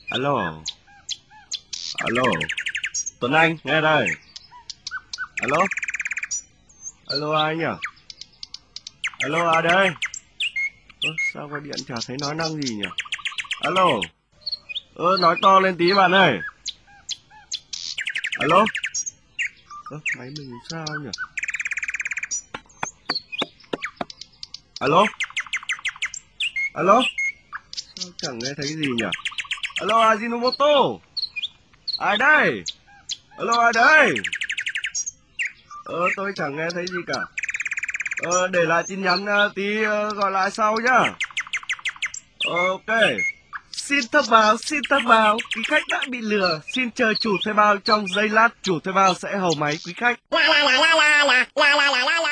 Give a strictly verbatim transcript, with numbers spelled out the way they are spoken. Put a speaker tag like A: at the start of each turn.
A: Alo. Alo. Tuấn Anh, nghe đây. Alo. Alo ai nhỉ? Alo ai đây? Ơ, sao gọi điện chả thấy nói năng gì nhỉ? Alo. Ơ, nói to lên tí bạn ơi. Alo. Ơ, máy mình sao nhỉ? Alo. Alo. Sao chẳng nghe thấy gì nhỉ? Alo Ajinomoto. Ai đây? Alo ai đây? Ờ tôi chẳng nghe thấy gì cả. Ờ để lại tin nhắn uh, tí uh, gọi lại sau nhá. Ok. Xin thông báo, xin thông báo, quý khách đã bị lừa. Xin chờ chủ thuê bao trong giây lát, chủ thuê bao sẽ hầu máy quý khách.